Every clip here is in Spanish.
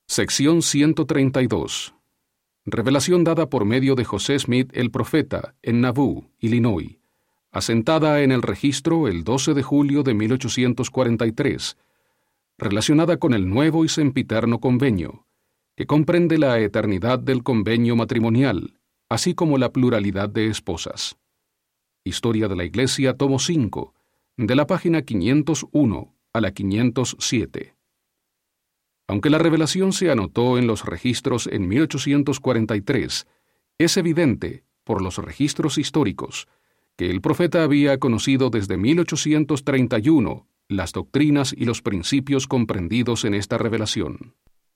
Sección 132. Revelación dada por medio de José Smith el profeta en Nauvoo, Illinois, asentada en el registro el 12 de julio de 1843, relacionada con el nuevo y sempiterno convenio, que comprende la eternidad del convenio matrimonial, así como la pluralidad de esposas. Historia de la Iglesia, tomo 5, de la página 501 a la 507. Aunque la revelación se anotó en los registros en 1843, es evidente, por los registros históricos, que el profeta había conocido desde 1831 las doctrinas y los principios comprendidos en esta revelación.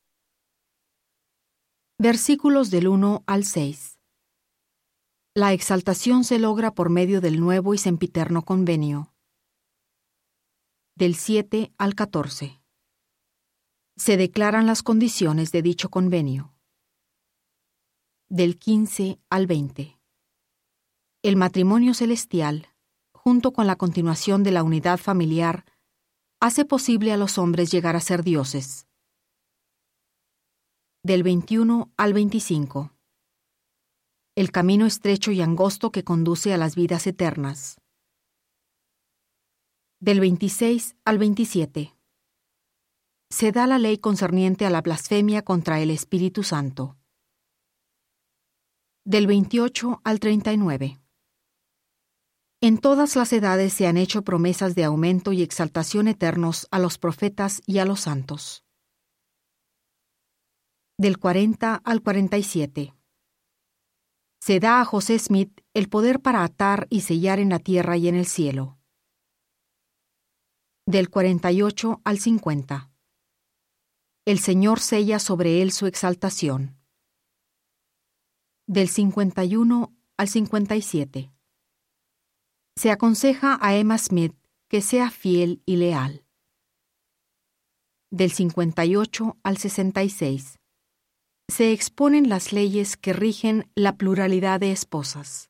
Versículos del 1 al 6. La exaltación se logra por medio del nuevo y sempiterno convenio. Del 7 al 14. Se declaran las condiciones de dicho convenio. Del 15 al 20. El matrimonio celestial, junto con la continuación de la unidad familiar, hace posible a los hombres llegar a ser dioses. Del 21 al 25. El camino estrecho y angosto que conduce a las vidas eternas. Del 26 al 27. Se da la ley concerniente a la blasfemia contra el Espíritu Santo. Del 28 al 39. En todas las edades se han hecho promesas de aumento y exaltación eternos a los profetas y a los santos. Del 40 al 47. Se da a José Smith el poder para atar y sellar en la tierra y en el cielo. Del 48 al 50. El Señor sella sobre él su exaltación. Del 51 al 57. Se aconseja a Emma Smith que sea fiel y leal. Del 58 al 66. Se exponen las leyes que rigen la pluralidad de esposas.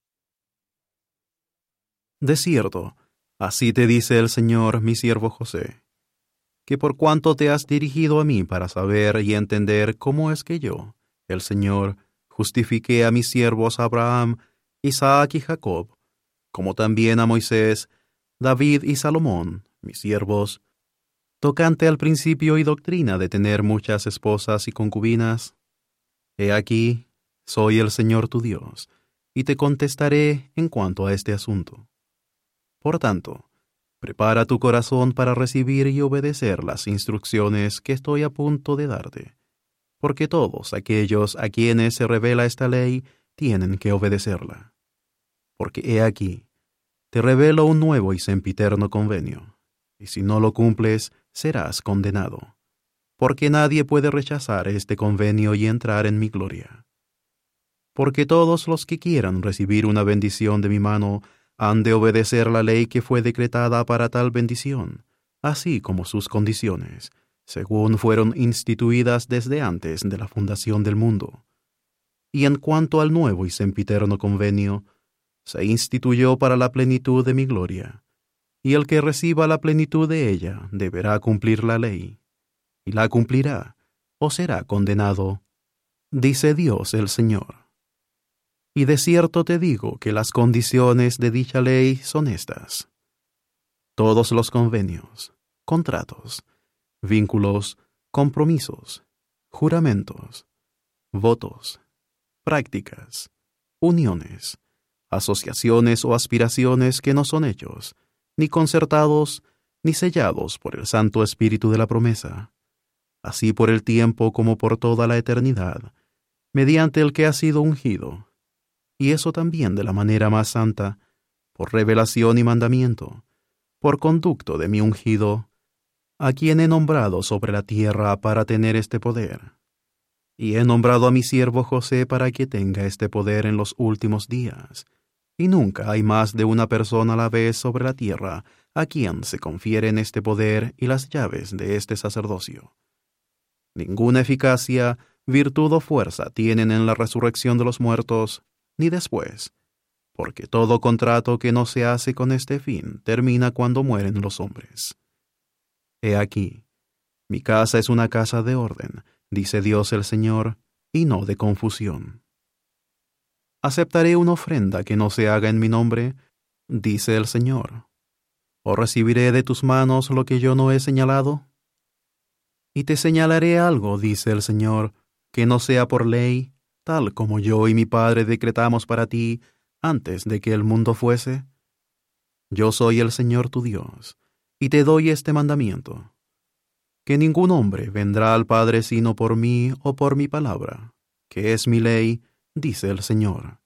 De cierto, así te dice el Señor, mi siervo José, que por cuanto te has dirigido a mí para saber y entender cómo es que yo, el Señor, justifiqué a mis siervos Abraham, Isaac y Jacob, como también a Moisés, David y Salomón, mis siervos, tocante al principio y doctrina de tener muchas esposas y concubinas, he aquí, soy el Señor tu Dios, y te contestaré en cuanto a este asunto. Por tanto, prepara tu corazón para recibir y obedecer las instrucciones que estoy a punto de darte, porque todos aquellos a quienes se revela esta ley tienen que obedecerla. Porque he aquí, te revelo un nuevo y sempiterno convenio, y si no lo cumples, serás condenado, porque nadie puede rechazar este convenio y entrar en mi gloria. Porque todos los que quieran recibir una bendición de mi mano han de obedecer la ley que fue decretada para tal bendición, así como sus condiciones, según fueron instituidas desde antes de la fundación del mundo. Y en cuanto al nuevo y sempiterno convenio, se instituyó para la plenitud de mi gloria, y el que reciba la plenitud de ella deberá cumplir la ley, y la cumplirá, o será condenado, dice Dios el Señor. Y de cierto te digo que las condiciones de dicha ley son estas: todos los convenios, contratos, vínculos, compromisos, juramentos, votos, prácticas, uniones, asociaciones o aspiraciones que no son hechos, ni concertados, ni sellados por el Santo Espíritu de la promesa, así por el tiempo como por toda la eternidad, mediante el que ha sido ungido, y eso también de la manera más santa, por revelación y mandamiento, por conducto de mi ungido, a quien he nombrado sobre la tierra para tener este poder. Y he nombrado a mi siervo José para que tenga este poder en los últimos días. Y nunca hay más de una persona a la vez sobre la tierra a quien se confieren este poder y las llaves de este sacerdocio. Ninguna eficacia, virtud o fuerza tienen en la resurrección de los muertos, ni después, porque todo contrato que no se hace con este fin termina cuando mueren los hombres. He aquí, mi casa es una casa de orden, dice Dios el Señor, y no de confusión. ¿Aceptaré una ofrenda que no se haga en mi nombre? Dice el Señor. ¿O recibiré de tus manos lo que yo no he señalado? Y te señalaré algo, dice el Señor, que no sea por ley, tal como yo y mi Padre decretamos para ti antes de que el mundo fuese. Yo soy el Señor tu Dios, y te doy este mandamiento, que ningún hombre vendrá al Padre sino por mí o por mi palabra, que es mi ley, dice el Señor.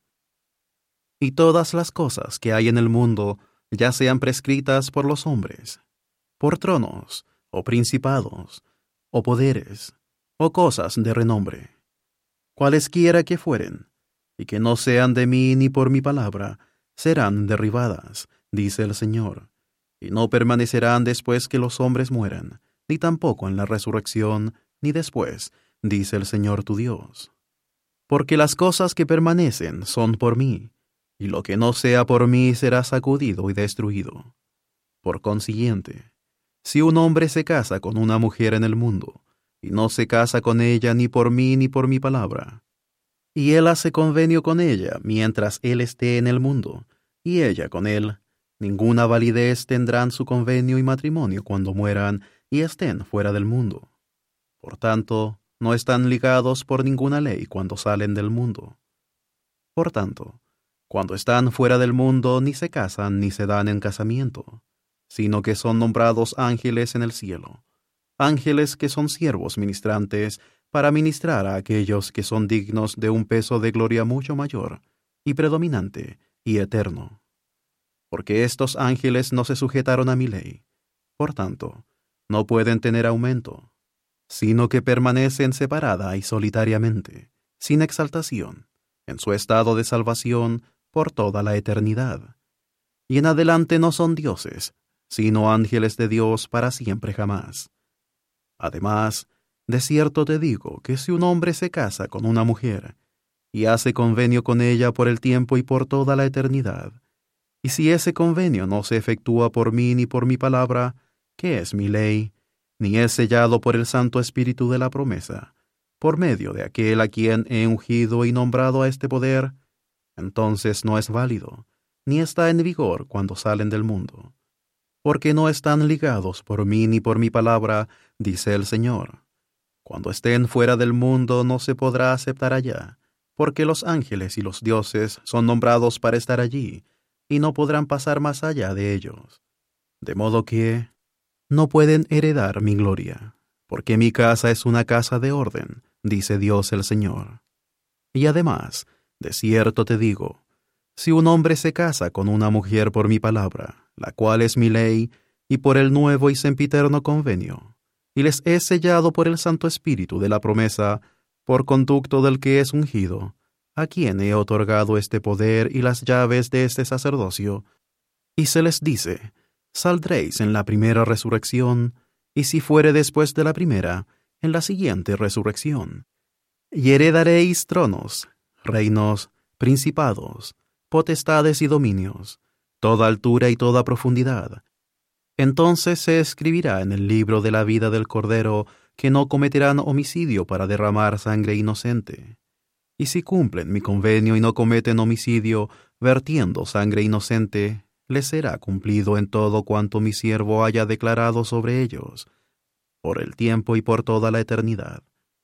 Y todas las cosas que hay en el mundo, ya sean prescritas por los hombres, por tronos, o principados, o poderes, o cosas de renombre, cualesquiera que fueren, y que no sean de mí ni por mi palabra, serán derribadas, dice el Señor, y no permanecerán después que los hombres mueran, ni tampoco en la resurrección, ni después, dice el Señor tu Dios. Porque las cosas que permanecen son por mí, y lo que no sea por mí será sacudido y destruido. Por consiguiente, si un hombre se casa con una mujer en el mundo, y no se casa con ella ni por mí ni por mi palabra, y él hace convenio con ella mientras él esté en el mundo, y ella con él, ninguna validez tendrán su convenio y matrimonio cuando mueran y estén fuera del mundo. Por tanto, no están ligados por ninguna ley cuando salen del mundo. Por tanto, cuando están fuera del mundo ni se casan ni se dan en casamiento, sino que son nombrados ángeles en el cielo, ángeles que son siervos ministrantes para ministrar a aquellos que son dignos de un peso de gloria mucho mayor, y predominante, y eterno. Porque estos ángeles no se sujetaron a mi ley, por tanto, no pueden tener aumento, sino que permanecen separada y solitariamente, sin exaltación, en su estado de salvación por toda la eternidad. Y en adelante no son dioses, sino ángeles de Dios para siempre jamás. Además, de cierto te digo que si un hombre se casa con una mujer, y hace convenio con ella por el tiempo y por toda la eternidad, y si ese convenio no se efectúa por mí ni por mi palabra, que es mi ley, ni es sellado por el Santo Espíritu de la promesa, por medio de aquel a quien he ungido y nombrado a este poder, entonces no es válido, ni está en vigor cuando salen del mundo. Porque no están ligados por mí ni por mi palabra, dice el Señor. Cuando estén fuera del mundo no se podrá aceptar allá, porque los ángeles y los dioses son nombrados para estar allí, y no podrán pasar más allá de ellos. De modo que no pueden heredar mi gloria, porque mi casa es una casa de orden, dice Dios el Señor. Y además, de cierto te digo, si un hombre se casa con una mujer por mi palabra, la cual es mi ley, y por el nuevo y sempiterno convenio, y les he sellado por el Santo Espíritu de la promesa, por conducto del que es ungido, a quien he otorgado este poder y las llaves de este sacerdocio, y se les dice, saldréis en la primera resurrección, y si fuere después de la primera, en la siguiente resurrección. Y heredaréis tronos, reinos, principados, potestades y dominios, toda altura y toda profundidad. Entonces se escribirá en el libro de la vida del Cordero que no cometerán homicidio para derramar sangre inocente. Y si cumplen mi convenio y no cometen homicidio, vertiendo sangre inocente, les será cumplido en todo cuanto mi siervo haya declarado sobre ellos, por el tiempo y por toda la eternidad.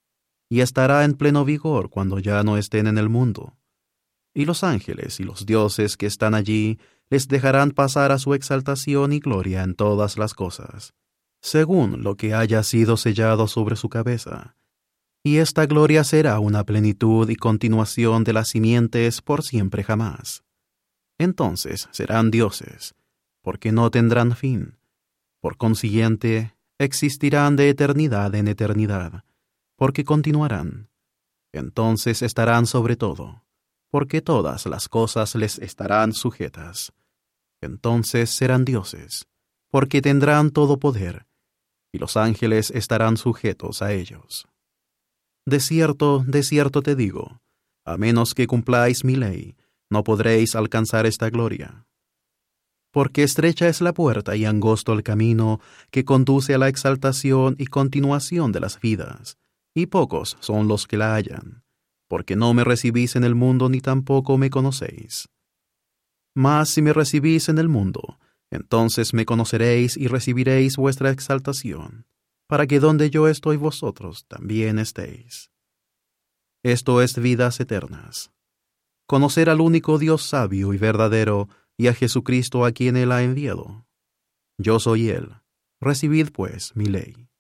Y estará en pleno vigor cuando ya no estén en el mundo. Y los ángeles y los dioses que están allí les dejarán pasar a su exaltación y gloria en todas las cosas, según lo que haya sido sellado sobre su cabeza. Y esta gloria será una plenitud y continuación de las simientes por siempre jamás. Entonces serán dioses, porque no tendrán fin. Por consiguiente, existirán de eternidad en eternidad, porque continuarán. Entonces estarán sobre todo, porque todas las cosas les estarán sujetas. Entonces serán dioses, porque tendrán todo poder, y los ángeles estarán sujetos a ellos. De cierto te digo, a menos que cumpláis mi ley, no podréis alcanzar esta gloria. Porque estrecha es la puerta y angosto el camino que conduce a la exaltación y continuación de las vidas, y pocos son los que la hallan, porque no me recibís en el mundo ni tampoco me conocéis. Mas si me recibís en el mundo, entonces me conoceréis y recibiréis vuestra exaltación, para que donde yo estoy vosotros también estéis. Esto es vidas eternas: conocer al único Dios sabio y verdadero, y a Jesucristo a quien Él ha enviado. Yo soy Él. Recibid pues mi ley.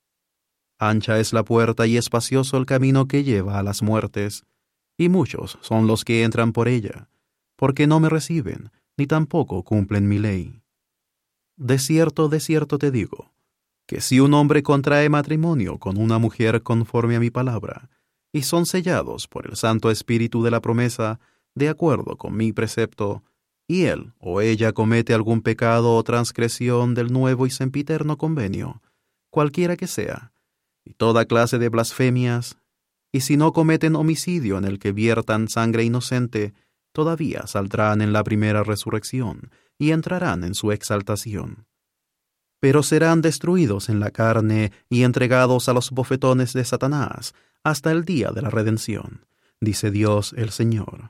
Ancha es la puerta y espacioso el camino que lleva a las muertes, y muchos son los que entran por ella, porque no me reciben, ni tampoco cumplen mi ley. De cierto te digo, que si un hombre contrae matrimonio con una mujer conforme a mi palabra, y son sellados por el Santo Espíritu de la promesa, de acuerdo con mi precepto, y él o ella comete algún pecado o transgresión del nuevo y sempiterno convenio, cualquiera que sea, y toda clase de blasfemias, y si no cometen homicidio en el que viertan sangre inocente, todavía saldrán en la primera resurrección, y entrarán en su exaltación. Pero serán destruidos en la carne y entregados a los bofetones de Satanás hasta el día de la redención, dice Dios el Señor.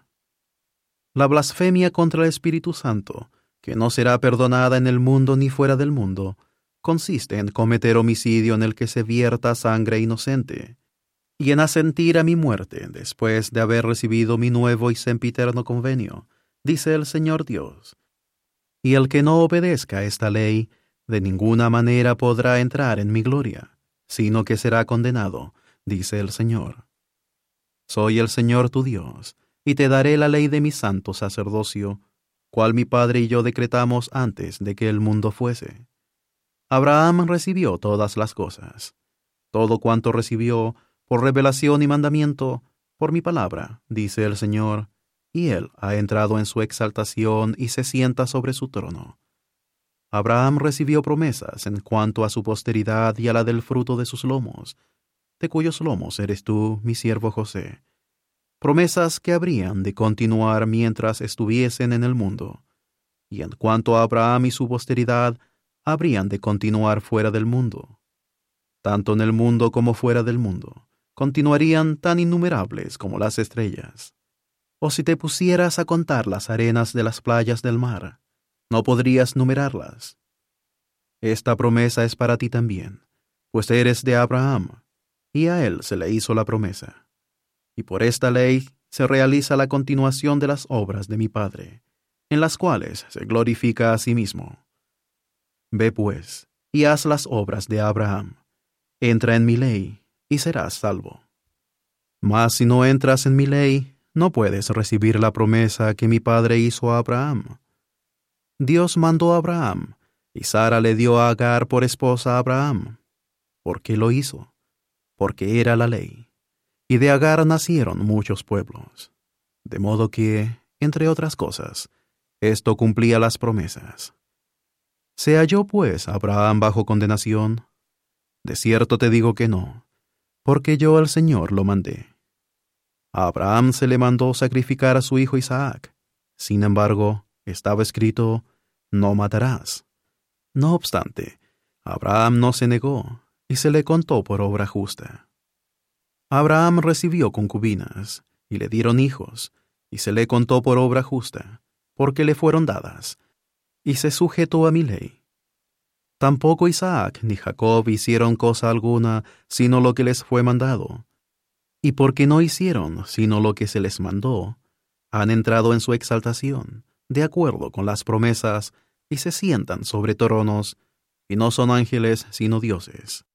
La blasfemia contra el Espíritu Santo, que no será perdonada en el mundo ni fuera del mundo, consiste en cometer homicidio en el que se vierta sangre inocente, y en asentir a mi muerte después de haber recibido mi nuevo y sempiterno convenio, dice el Señor Dios. Y el que no obedezca esta ley, de ninguna manera podrá entrar en mi gloria, sino que será condenado, dice el Señor. Soy el Señor tu Dios, y te daré la ley de mi santo sacerdocio, cual mi Padre y yo decretamos antes de que el mundo fuese. Abraham recibió todas las cosas. Todo cuanto recibió, por revelación y mandamiento, por mi palabra, dice el Señor, y él ha entrado en su exaltación y se sienta sobre su trono. Abraham recibió promesas en cuanto a su posteridad y a la del fruto de sus lomos, de cuyos lomos eres tú, mi siervo José. Promesas que habrían de continuar mientras estuviesen en el mundo, y en cuanto a Abraham y su posteridad, habrían de continuar fuera del mundo. Tanto en el mundo como fuera del mundo, continuarían tan innumerables como las estrellas. O si te pusieras a contar las arenas de las playas del mar, no podrías numerarlas. Esta promesa es para ti también, pues eres de Abraham, y a él se le hizo la promesa. Y por esta ley se realiza la continuación de las obras de mi Padre, en las cuales se glorifica a sí mismo. Ve pues, y haz las obras de Abraham. Entra en mi ley, y serás salvo. Mas si no entras en mi ley, no puedes recibir la promesa que mi Padre hizo a Abraham. Dios mandó a Abraham, y Sara le dio a Agar por esposa a Abraham. ¿Por qué lo hizo? Porque era la ley. Y de Agar nacieron muchos pueblos. De modo que, entre otras cosas, esto cumplía las promesas. ¿Se halló, pues, Abraham bajo condenación? De cierto te digo que no, porque yo el Señor lo mandé. A Abraham se le mandó sacrificar a su hijo Isaac. Sin embargo, estaba escrito, no matarás. No obstante, Abraham no se negó, y se le contó por obra justa. Abraham recibió concubinas, y le dieron hijos, y se le contó por obra justa, porque le fueron dadas, y se sujetó a mi ley. Tampoco Isaac ni Jacob hicieron cosa alguna, sino lo que les fue mandado. Y porque no hicieron, sino lo que se les mandó, han entrado en su exaltación, de acuerdo con las promesas, y se sientan sobre tronos, y no son ángeles, sino dioses.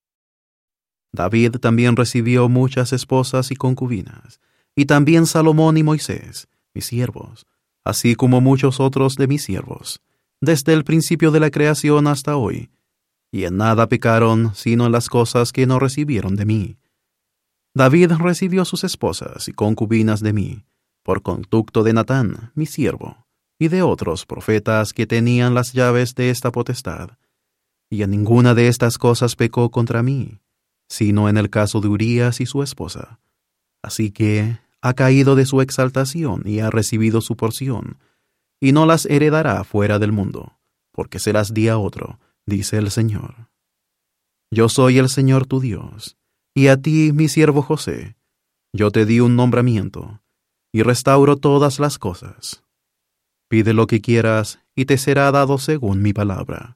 David también recibió muchas esposas y concubinas, y también Salomón y Moisés, mis siervos, así como muchos otros de mis siervos, desde el principio de la creación hasta hoy, y en nada pecaron, sino en las cosas que no recibieron de mí. David recibió sus esposas y concubinas de mí, por conducto de Natán, mi siervo, y de otros profetas que tenían las llaves de esta potestad, y en ninguna de estas cosas pecó contra mí, sino en el caso de Urías y su esposa. Así que ha caído de su exaltación y ha recibido su porción, y no las heredará fuera del mundo, porque se las di a otro, dice el Señor. Yo soy el Señor tu Dios, Y a ti, mi siervo José, yo te di un nombramiento, y restauro todas las cosas. Pide lo que quieras, y te será dado según mi palabra.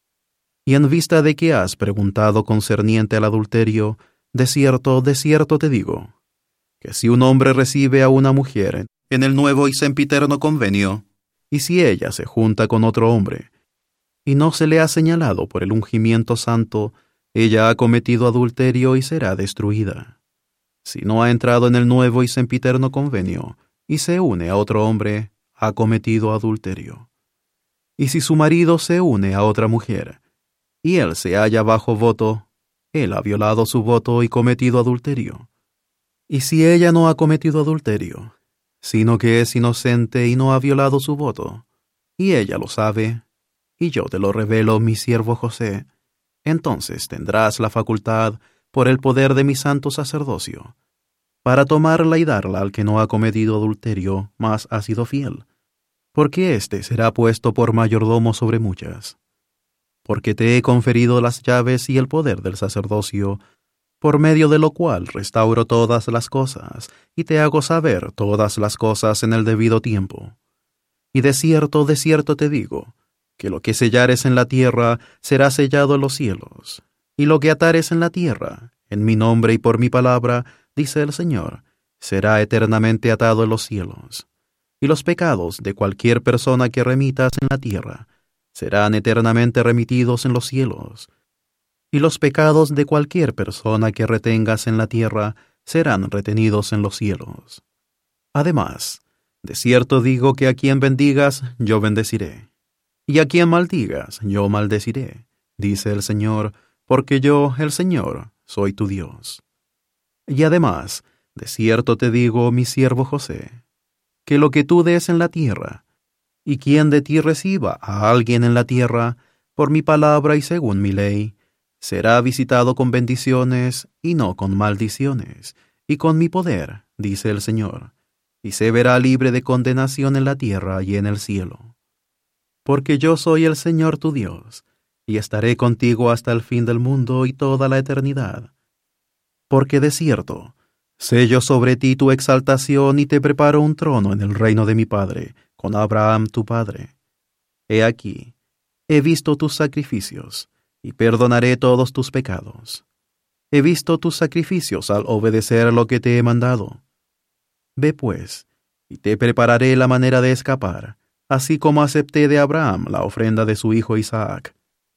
Y en vista de que has preguntado concerniente al adulterio, de cierto te digo, que si un hombre recibe a una mujer en el nuevo y sempiterno convenio, y si ella se junta con otro hombre, y no se le ha señalado por el ungimiento santo, ella ha cometido adulterio y será destruida. Si no ha entrado en el nuevo y sempiterno convenio, y se une a otro hombre, ha cometido adulterio. Y si su marido se une a otra mujer, y él se halla bajo voto, él ha violado su voto y cometido adulterio. Y si ella no ha cometido adulterio, sino que es inocente y no ha violado su voto, y ella lo sabe, y yo te lo revelo, mi siervo José, entonces tendrás la facultad, por el poder de mi santo sacerdocio, para tomarla y darla al que no ha cometido adulterio, mas ha sido fiel, porque éste será puesto por mayordomo sobre muchas. Porque te he conferido las llaves y el poder del sacerdocio, por medio de lo cual restauro todas las cosas, y te hago saber todas las cosas en el debido tiempo. Y de cierto te digo, que lo que sellares en la tierra será sellado en los cielos, y lo que atares en la tierra, en mi nombre y por mi palabra, dice el Señor, será eternamente atado en los cielos. Y los pecados de cualquier persona que remitas en la tierra serán eternamente remitidos en los cielos, y los pecados de cualquier persona que retengas en la tierra serán retenidos en los cielos. Además, de cierto digo que a quien bendigas, yo bendeciré, y a quien maldigas, yo maldeciré, dice el Señor, porque yo, el Señor, soy tu Dios. Y además, de cierto te digo, mi siervo José, que lo que tú des en la tierra, y quien de ti reciba a alguien en la tierra, por mi palabra y según mi ley, será visitado con bendiciones y no con maldiciones, y con mi poder, dice el Señor, y se verá libre de condenación en la tierra y en el cielo. Porque yo soy el Señor tu Dios, y estaré contigo hasta el fin del mundo y toda la eternidad. Porque de cierto, sello sobre ti tu exaltación y te preparo un trono en el reino de mi Padre, con Abraham tu padre. He aquí, he visto tus sacrificios, y perdonaré todos tus pecados. He visto tus sacrificios al obedecer lo que te he mandado. Ve pues, y te prepararé la manera de escapar, así como acepté de Abraham la ofrenda de su hijo Isaac.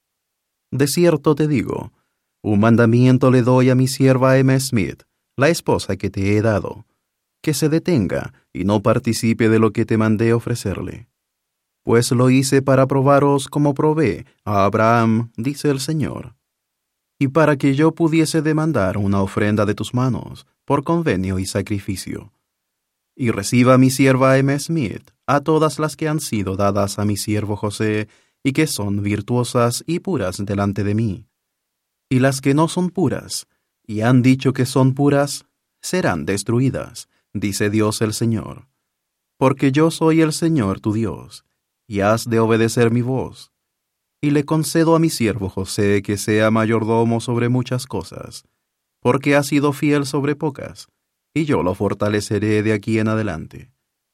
De cierto te digo, un mandamiento le doy a mi sierva Emma Smith, la esposa que te he dado, que se detenga y no participe de lo que te mandé ofrecerle. Pues lo hice para probaros como probé a Abraham, dice el Señor, y para que yo pudiese demandar una ofrenda de tus manos, por convenio y sacrificio. Y reciba mi sierva Emma Smith a todas las que han sido dadas a mi siervo José, y que son virtuosas y puras delante de mí. Y las que no son puras, y han dicho que son puras, serán destruidas, dice Dios el Señor. Porque yo soy el Señor tu Dios, y has de obedecer mi voz. Y le concedo a mi siervo José que sea mayordomo sobre muchas cosas, porque ha sido fiel sobre pocas, y yo lo fortaleceré de aquí en adelante.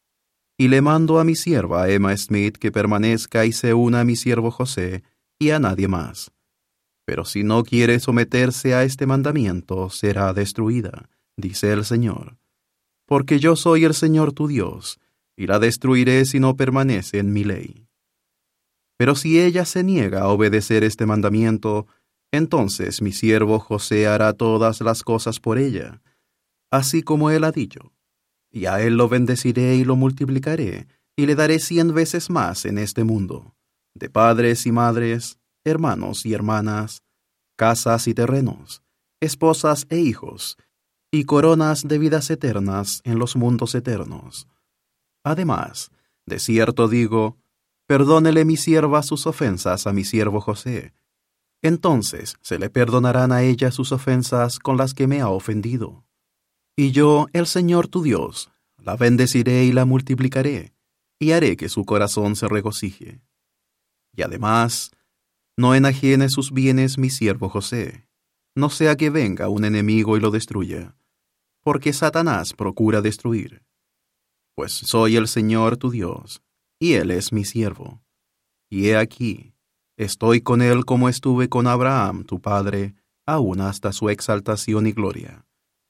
Y le mando a mi sierva Emma Smith que permanezca y se una a mi siervo José, y a nadie más. Pero si no quiere someterse a este mandamiento, será destruida, dice el Señor. Porque yo soy el Señor tu Dios, y la destruiré si no permanece en mi ley. Pero si ella se niega a obedecer este mandamiento, entonces mi siervo José hará todas las cosas por ella, así como él ha dicho. Y a él lo bendeciré y lo multiplicaré, y le daré 100 veces más en este mundo, de padres y madres, hermanos y hermanas, casas y terrenos, esposas e hijos, y coronas de vidas eternas en los mundos eternos. Además, de cierto digo, perdónele mi sierva sus ofensas a mi siervo José. Entonces se le perdonarán a ella sus ofensas con las que me ha ofendido. Y yo, el Señor tu Dios, la bendeciré y la multiplicaré, y haré que su corazón se regocije. Y además, no enajene sus bienes mi siervo José, no sea que venga un enemigo y lo destruya, porque Satanás procura destruir. Pues soy el Señor tu Dios, y Él es mi siervo. Y he aquí, estoy con Él como estuve con Abraham tu padre, aun hasta su exaltación y gloria.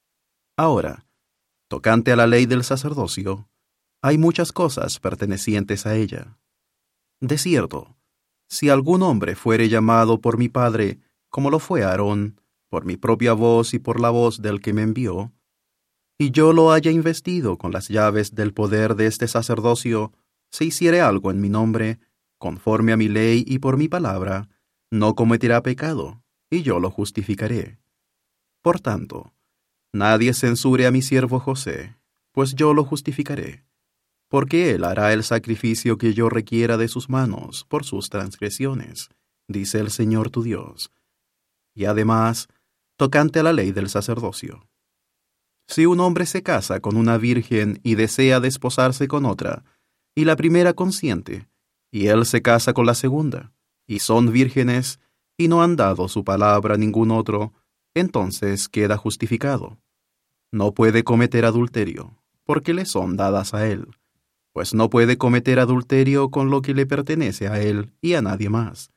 Ahora, tocante a la ley del sacerdocio, hay muchas cosas pertenecientes a ella. De cierto, si algún hombre fuere llamado por mi Padre, como lo fue Aarón, por mi propia voz y por la voz del que me envió, y yo lo haya investido con las llaves del poder de este sacerdocio, si hiciere algo en mi nombre, conforme a mi ley y por mi palabra, no cometerá pecado, y yo lo justificaré. Por tanto, nadie censure a mi siervo José, pues yo lo justificaré, porque él hará el sacrificio que yo requiera de sus manos por sus transgresiones, dice el Señor tu Dios. Y además, tocante a la ley del sacerdocio. Si un hombre se casa con una virgen y desea desposarse con otra, y la primera consiente, y él se casa con la segunda, y son vírgenes, y no han dado su palabra a ningún otro, entonces queda justificado. No puede cometer adulterio, porque le son dadas a él, pues no puede cometer adulterio con lo que le pertenece a él y a nadie más.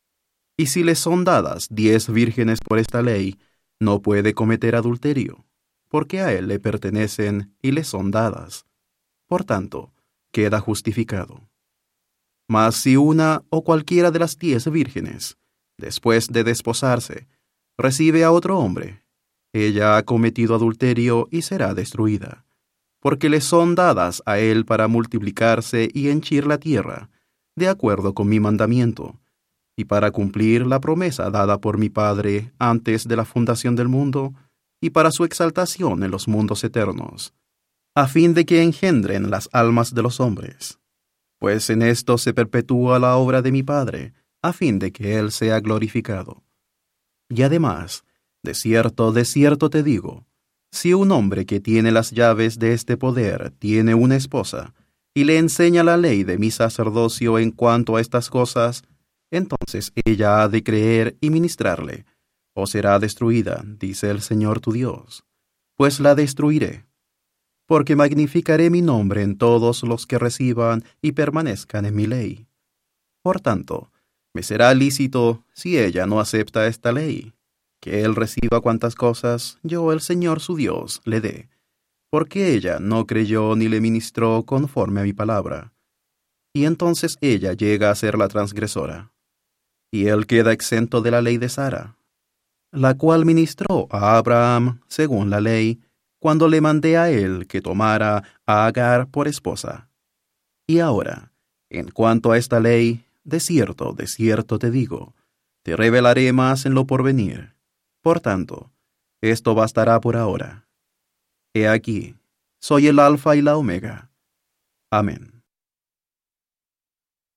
Y si le son dadas 10 vírgenes por esta ley, no puede cometer adulterio, porque a él le pertenecen y le son dadas. Por tanto, queda justificado. Mas si una o cualquiera de las 10 vírgenes, después de desposarse, recibe a otro hombre, ella ha cometido adulterio y será destruida, porque le son dadas a él para multiplicarse y henchir la tierra, de acuerdo con mi mandamiento, y para cumplir la promesa dada por mi Padre antes de la fundación del mundo, y para su exaltación en los mundos eternos, a fin de que engendren las almas de los hombres. Pues en esto se perpetúa la obra de mi Padre, a fin de que Él sea glorificado. Y además, de cierto te digo, si un hombre que tiene las llaves de este poder tiene una esposa, y le enseña la ley de mi sacerdocio en cuanto a estas cosas, entonces ella ha de creer y ministrarle, o será destruida, dice el Señor tu Dios. Pues la destruiré, porque magnificaré mi nombre en todos los que reciban y permanezcan en mi ley. Por tanto, me será lícito, si ella no acepta esta ley, que él reciba cuantas cosas yo, el Señor su Dios, le dé, porque ella no creyó ni le ministró conforme a mi palabra. Y entonces ella llega a ser la transgresora. Y él queda exento de la ley de Sara, la cual ministró a Abraham según la ley, cuando le mandé a él que tomara a Agar por esposa. Y ahora, en cuanto a esta ley, de cierto te digo, te revelaré más en lo porvenir. Por tanto, esto bastará por ahora. He aquí, soy el Alfa y la Omega. Amén.